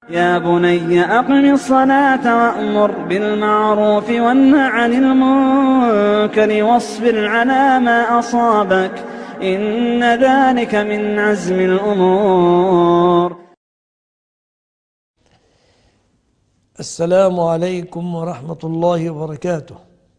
يا بني أقم الصلاة وأمر بالمعروف وانه عن المنكر واصبر على ما أصابك إن ذلك من عزم الأمور. السلام عليكم ورحمة الله وبركاته.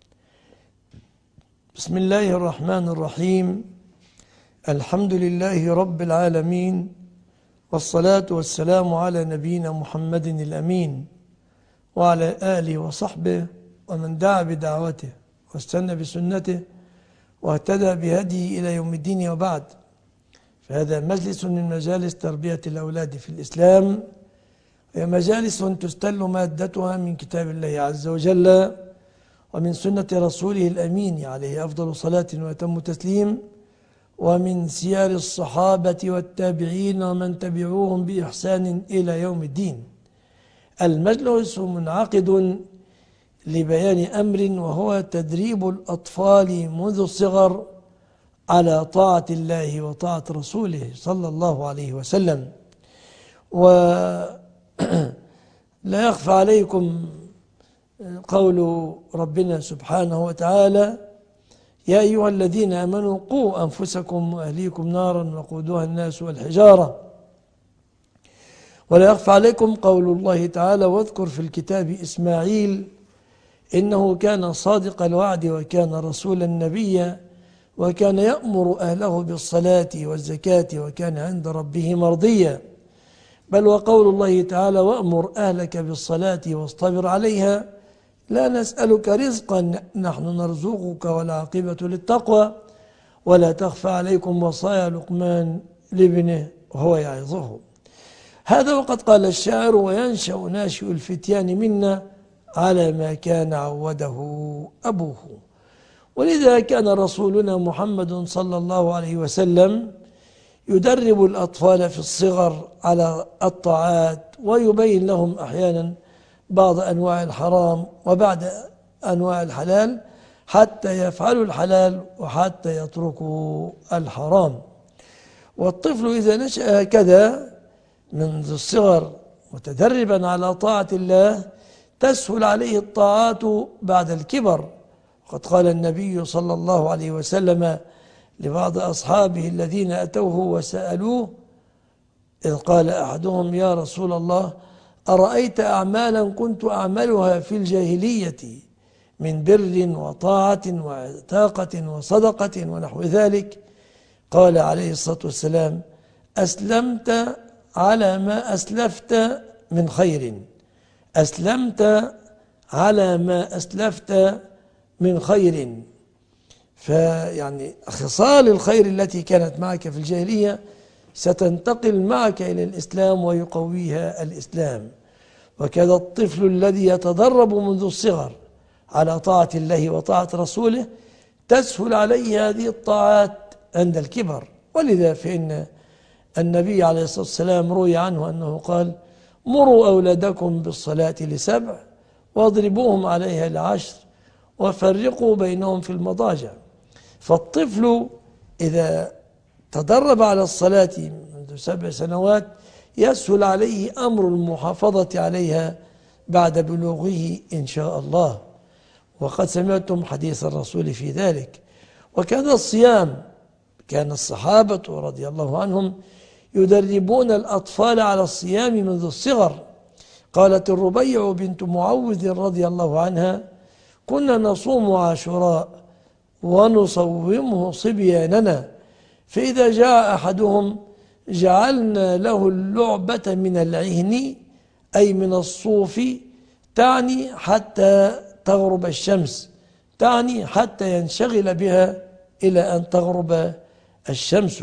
بسم الله الرحمن الرحيم. الحمد لله رب العالمين، والصلاة والسلام على نبينا محمد الأمين وعلى آله وصحبه ومن دعا بدعوته واستنى بسنته واهتدى بهديه إلى يوم الدين، وبعد، فهذا مجلس من مجالس تربية الأولاد في الإسلام، هي مجالس تستل مادتها من كتاب الله عز وجل ومن سنة رسوله الأمين عليه أفضل صلاة وأتم تسليم، ومن سير الصحابة والتابعين ومن تبعوهم بإحسان إلى يوم الدين. المجلس منعقد لبيان أمر، وهو تدريب الأطفال منذ الصغر على طاعة الله وطاعة رسوله صلى الله عليه وسلم. ولا يخفى عليكم قول ربنا سبحانه وتعالى: يا أيها الذين آمنوا قوا أنفسكم وأهليكم نارا وقودها الناس والحجارة. ولا يخفى عليكم قول الله تعالى: واذكر في الكتاب إسماعيل إنه كان صادق الوعد وكان رسولا نبيا وكان يأمر أهله بالصلاة والزكاة وكان عند ربه مرضيا. بل وقول الله تعالى: وأمر أهلك بالصلاة واصطبر عليها لا نسألك رزقا نحن نرزقك والعاقبة للتقوى. ولا تخفى عليكم وصايا لقمان لابنه وهو يعظه. هذا وقد قال الشاعر: وينشأ ناشئ الفتيان منا على ما كان عوده أبوه. ولذا كان رسولنا محمد صلى الله عليه وسلم يدرب الأطفال في الصغر على الطاعات، ويبين لهم أحيانا بعض أنواع الحرام وبعد أنواع الحلال حتى يفعلوا الحلال وحتى يتركوا الحرام. والطفل إذا نشأ هكذا منذ الصغر متدربا على طاعة الله تسهل عليه الطاعات بعد الكبر. وقد قال النبي صلى الله عليه وسلم لبعض أصحابه الذين أتوه وسألوه، إذ قال أحدهم: يا رسول الله، أرأيت أعمالا كنت أعملها في الجاهلية من بر وطاعة وعتاقة وصدقة ونحو ذلك؟ قال عليه الصلاة والسلام: أسلمت على ما أسلفت من خير، أسلمت على ما أسلفت من خير. فيعني خصال الخير التي كانت معك في الجاهلية ستنتقل معك إلى الإسلام ويقويها الإسلام. وكذا الطفل الذي يتدرب منذ الصغر على طاعة الله وطاعة رسوله تسهل عليه هذه الطاعات عند الكبر. ولذا فإن النبي عليه الصلاة والسلام روي عنه أنه قال: مروا أولادكم بالصلاة ل7 واضربوهم عليها ل10 وفرقوا بينهم في المضاجع. فالطفل إذا تدرب على الصلاة منذ 7 سنوات يسهل عليه أمر المحافظة عليها بعد بلوغه إن شاء الله. وقد سمعتم حديث الرسول في ذلك. وكان الصيام، كان الصحابة رضي الله عنهم يدربون الأطفال على الصيام منذ الصغر. قالت الربيع بنت معوذ رضي الله عنها: كنا نصوم عاشوراء ونصومه صبياننا، فإذا جاء أحدهم جعلنا له اللعبة من العهن أي من الصوف، تعني حتى تغرب الشمس، تعني حتى ينشغل بها إلى أن تغرب الشمس.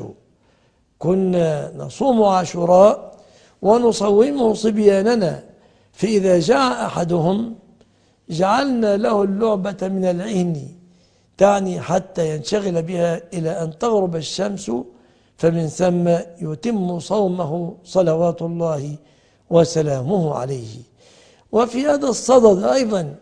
كنا نصوم عاشوراء ونصومه صبياننا، فإذا جاء أحدهم جعلنا له اللعبة من العهن، تعني حتى ينشغل بها إلى أن تغرب الشمس، فمن ثم يتم صومه صلوات الله وسلامه عليه. وفي هذا الصدد أيضا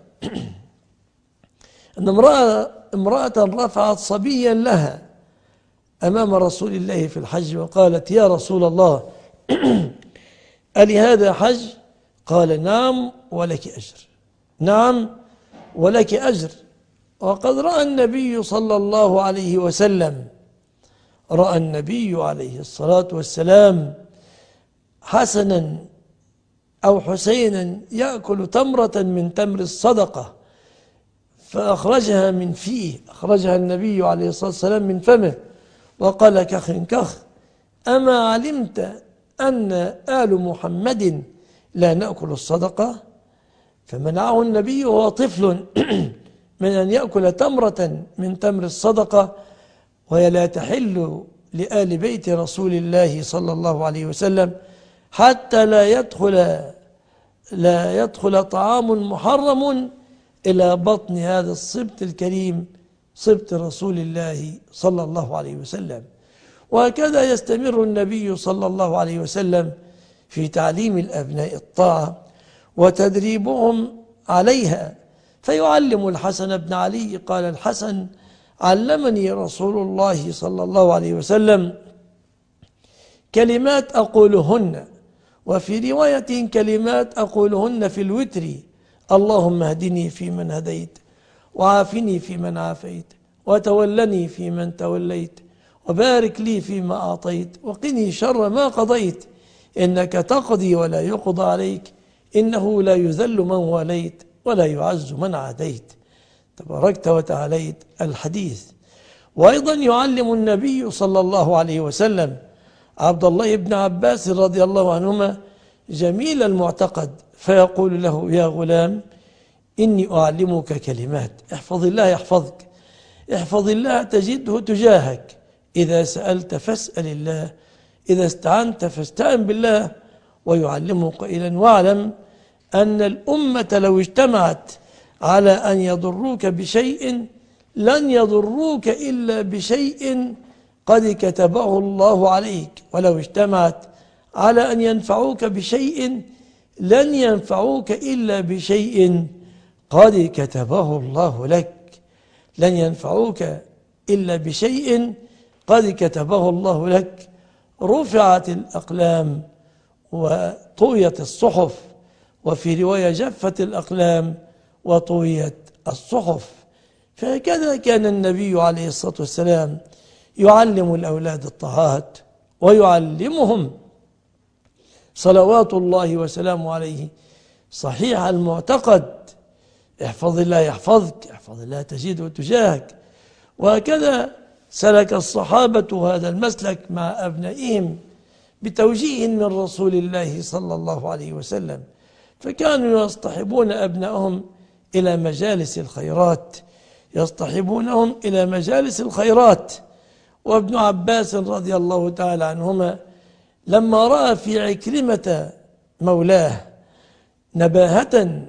أن امرأة رفعت صبيا لها أمام رسول الله في الحج وقالت: يا رسول الله، ألي هذا حج؟ قال نعم ولك أجر، نعم ولك أجر. وقد رأى النبي صلى الله عليه وسلم، رأى النبي عليه الصلاة والسلام حسنا أو حسينا يأكل تمرة من تمر الصدقة فأخرجها من فيه، أخرجها النبي عليه الصلاة والسلام من فمه وقال كخ كخ، أما علمت أن آل محمد لا نأكل الصدقة؟ فمنعه النبي وهو طفل من أن يأكل تمرة من تمر الصدقة، وهي لا تحل لآل بيت رسول الله صلى الله عليه وسلم حتى لا يدخل طعام محرم إلى بطن هذا الصبت الكريم، صبت رسول الله صلى الله عليه وسلم. وهكذا يستمر النبي صلى الله عليه وسلم في تعليم الأبناء الطاعة وتدريبهم عليها، فيعلم الحسن بن علي، قال الحسن: علمني رسول الله صلى الله عليه وسلم كلمات أقولهن، وفي رواية كلمات أقولهن في الوتر: اللهم اهدني فيمن هديت، وعافني فيمن عافيت، وتولني فيمن توليت، وبارك لي فيما أعطيت، وقني شر ما قضيت، إنك تقضي ولا يقضى عليك، إنه لا يذل من واليت ولا يعز من عاديت، تباركت وتعاليت. الحديث. وأيضا يعلم النبي صلى الله عليه وسلم عبد الله بن عباس رضي الله عنهما جميل المعتقد، فيقول له: يا غلام، إني أعلمك كلمات، احفظ الله يحفظك، احفظ الله تجده تجاهك، إذا سألت فاسأل الله، إذا استعنت فاستعن بالله. ويعلمه قائلا: واعلم أن الأمة لو اجتمعت على أن يضروك بشيء لن يضروك إلا بشيء قد كتبه الله عليك، ولو اجتمعت على أن ينفعوك بشيء لن ينفعوك إلا بشيء قد كتبه الله لك، لن ينفعوك إلا بشيء قد كتبه الله لك. رفعت الأقلام وطويت الصحف، وفي رواية جفت الأقلام وطويت الصحف. فهكذا كان النبي عليه الصلاة والسلام يعلم الأولاد الطاعات، ويعلمهم صلوات الله وسلامه عليه صحيح المعتقد: احفظ الله يحفظك، احفظ الله تجده تجاهك. وهكذا سلك الصحابة هذا المسلك مع أبنائهم بتوجيه من رسول الله صلى الله عليه وسلم، فكانوا يصطحبون أبنائهم إلى مجالس الخيرات، يصطحبونهم إلى مجالس الخيرات. وابن عباس رضي الله تعالى عنهما لما رأى في عكرمة مولاه نباهة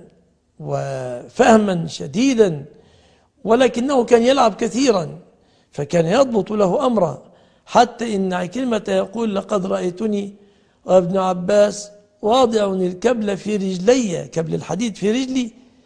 وفهما شديدا، ولكنه كان يلعب كثيرا، فكان يضبط له أمره، حتى إن عكرمة يقول: لقد رأيتني وابن عباس واضع الكبل في رجلي، كبل الحديد في رجلي،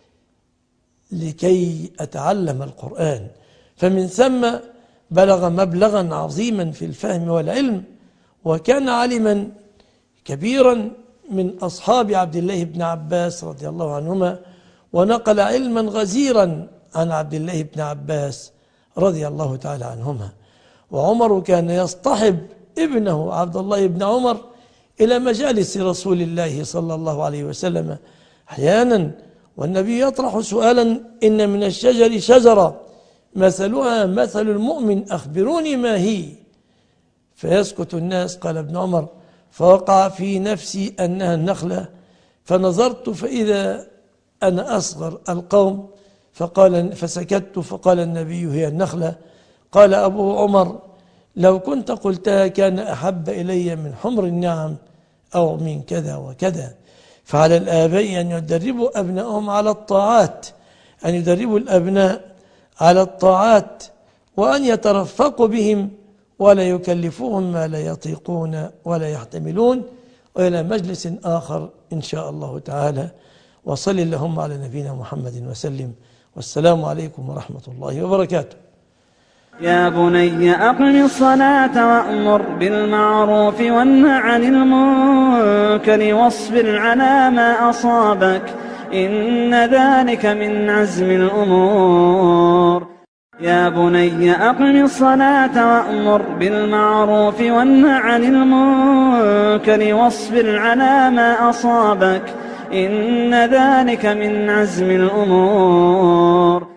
لكي أتعلم القرآن. فمن ثم بلغ مبلغا عظيما في الفهم والعلم، وكان عالما كبيرا من أصحاب عبد الله بن عباس رضي الله عنهما، ونقل علما غزيرا عن عبد الله بن عباس رضي الله تعالى عنهما. وعمر كان يصطحب ابنه عبد الله بن عمر إلى مجالس رسول الله صلى الله عليه وسلم أحيانا، والنبي يطرح سؤالا: إن من الشجر شجرة مثلها مثل المؤمن أخبروني ما هي؟ فيسكت الناس. قال ابن عمر: فوقع في نفسي أنها النخلة، فنظرت فإذا أنا أصغر القوم، فسكت، فقال النبي: هي النخلة. قال أبو عمر: لو كنت قلتها كان أحب إلي من حمر النعم أو من كذا وكذا. فعلى الآباء أن يدربوا أبنائهم على الطاعات، أن يدربوا الأبناء على الطاعات، وأن يترفقوا بهم ولا يكلفوهم ما لا يطيقون ولا يحتملون. وإلى مجلس آخر إن شاء الله تعالى، وصل اللهم على نبينا محمد وسلم، والسلام عليكم ورحمة الله وبركاته. يا بني أقم الصلاة وأمر بالمعروف وانه عن المنكر واصبر على ما أصابك إن ذلك من عزم الأمور. يا بني أقم الصلاة وأمر بالمعروف وانه عن المنكر واصبر على ما أصابك إن ذلك من عزم الأمور.